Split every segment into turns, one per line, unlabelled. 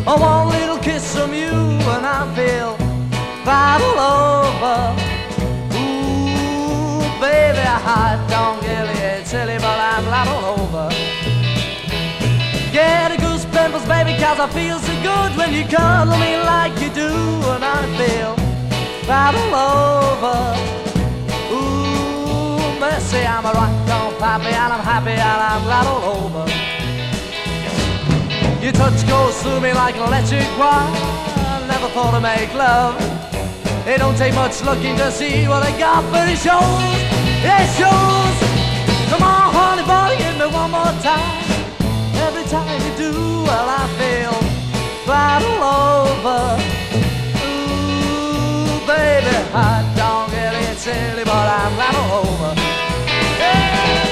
Oh, one little kiss from you and I feel right all over. Ooh, baby, I don't get it silly, but I'm right all over. Get a goose pimples, baby, cause I feel so good when you cuddle me like you do, and I feel right all over. Ooh, mercy, I'm a rock-on pappy, and I'm happy, and I'm right all over. Your touch goes through me like an electric wire. I never thought to make love. It don't take much looking to see what I got, but it shows, it shows. Come on, honey boy, give me one more time. Every time you do, well, I feel right all over. Ooh, baby, I don't get it silly, but I'm right all over. Yeah.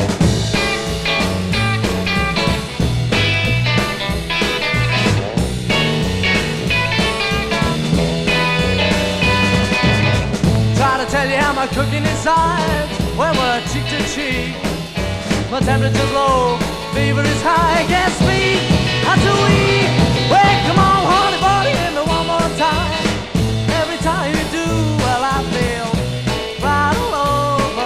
Try to tell you how my cooking inside when we're cheek to cheek. My temperature's low, fever is high, can't speak, I'm too weak. Well, come on, honey, buddy, hit me one more time. Every time you do, well, I feel right all over.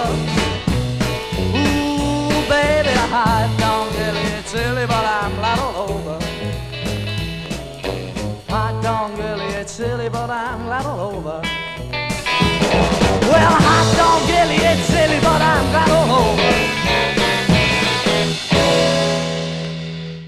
Ooh, baby, I don't get it silly, but I'm right all over. I don't really get silly, but I'm right all over. Well, I don't get it silly, but I'm right all over.